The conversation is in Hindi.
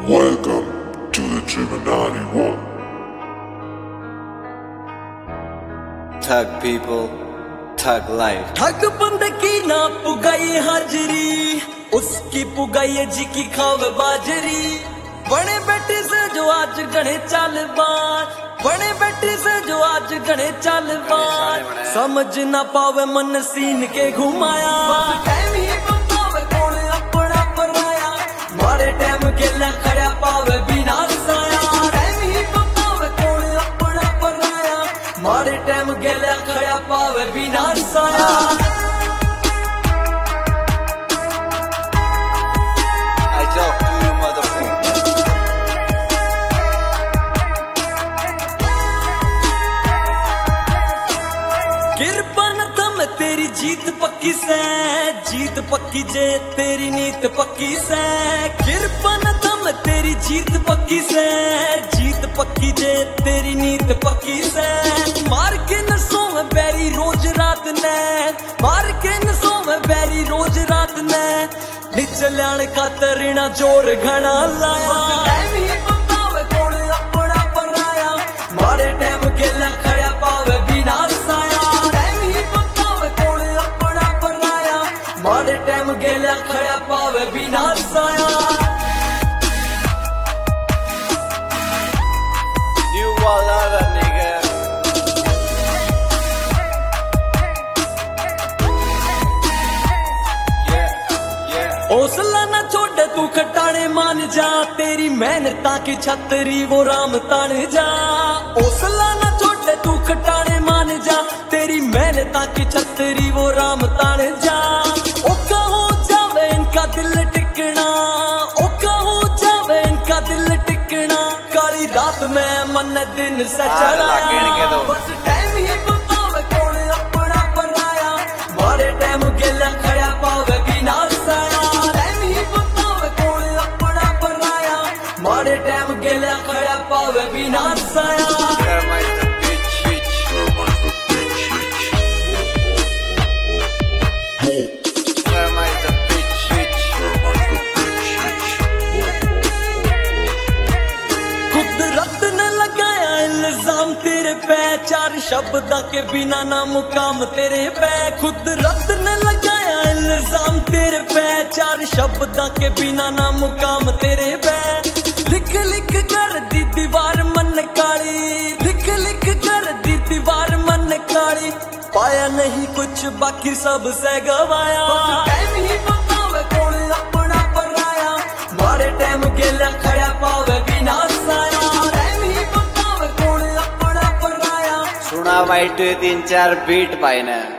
Welcome to the Gemini One. Thug people, thug life. ठग बंद की ना पुगाई हाजरी, उसकी पुगाई जी की खाव बाजरी। बने बेटे से जो आज गणे चाल बार, बने बेटे से जो आज गणे चाल बार। समझ ना पावे मन सीन के घुमाया, टाइम ही पावे कौन अपना पराया। मारे टाइम के ला खड़ा पावे बिना साया, टाइम ही पावे कौन अपना पराया। मारे टाइम के ला खड़ा पावे बिना साया। I talk to you, motherfucker. Kirpan थम तेरी जीत पक्की से, जीत पक्की जे तेरी नीत पक्की से। किरपन थम तेरी जीत पक्की से, जीत पक्की जे तेरी नीत पक्की से। मार के नसों में बैरी रोज रात ने, मार के नसों में बैरी रोज रात ने। निचल्याण का तरीना जोर घना लाया, अपना पराया। मारे टाइम के ला खड़ा पावे बिना साया, मारे टाइम गेला खड़ा पावे बिना साया। You all other nigga. हौसला ना छोड़ तू खटाने मान जा, तेरी मेहनता की छतरी वो राम तान जा। हौसला ना छोड़ तू खटाने मान जा, तेरी मेहनता की छतरी वो राम तान जा। ओका हो जावे इनका दिल टिकना, ओका हो जावे इनका दिल टिकना। काली रात में मन दिन से चढ़ाया, बस टाइम ही बतावे कौन अपना पराया। मारे टाइम गेला खड़ा पावे बिना साया, टाइम ही बतावे कौन अपना पराया। मारे टाइम गेला खड़ा पावे बिना साया। कुदरत ने लगाया इल्जाम तेरे पे, चार शब्द के बिना ना मुकाम तेरे पे। कुदरत ने लगाया इल्जाम तेरे पे, चार शब्द के बिना ना मुकाम तेरे पे। लिख लिख कर दी दीवार मन काली, लिख लिख कर दी दीवार मन काली। पाया नहीं कुछ बाकी सब से गवाया, टाइम ही बतावे कौन अपना पराया। मारे टाइम गेला खड़ा पावे बिना साया, टाइम ही बतावे कौन अपना पराया। सुना वाइट 3-4 बीट पाहिना.